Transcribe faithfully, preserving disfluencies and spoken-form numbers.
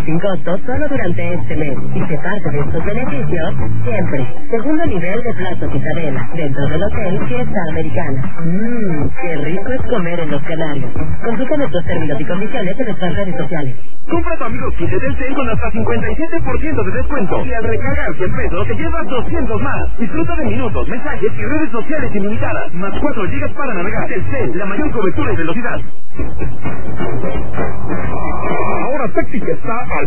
sin costo solo durante este mes. Y se parte de estos beneficios siempre. Segundo nivel de Plaza Citadela, dentro del hotel Fiesta Americana. Mmm, qué rico es comer en Los Canarios. Consulta nuestros términos y condiciones en nuestras redes sociales. Compra tu amigo kit de Telcel con hasta cincuenta y siete por ciento de descuento. Y al recargar cien pesos te llevas doscientos más. Disfruta de minutos, mensajes y redes sociales ilimitadas. Más cuatro gigas para navegar. Telcel, la mayor cobertura y velocidad. Ahora Táctica está al